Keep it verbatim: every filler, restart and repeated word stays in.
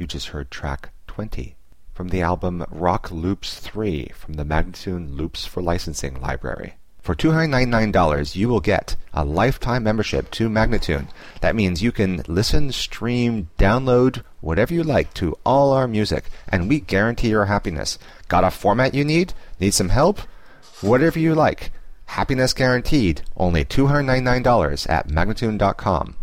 just heard track twenty from the album Rock Loops three from the Magnatune Loops for Licensing library. For two hundred ninety-nine dollars, you will get a lifetime membership to Magnatune. That means you can listen, stream, download, whatever you like to all our music, and we guarantee your happiness. Got a format you need? Need some help? Whatever you like. Happiness guaranteed. Only two hundred ninety-nine dollars at Magnatune dot com.